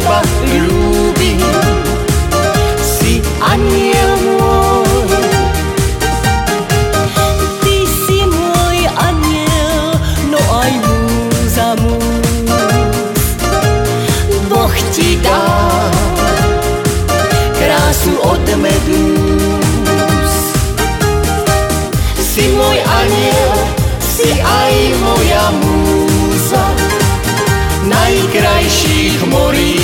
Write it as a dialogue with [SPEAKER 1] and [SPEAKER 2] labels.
[SPEAKER 1] teba ľúbim. Si aniel môj.
[SPEAKER 2] Ty si môj aniel, no aj múza múz.
[SPEAKER 1] Boh ti dá krásu od medúz. Si môj aniel, si aj moja múza najkrajších morí.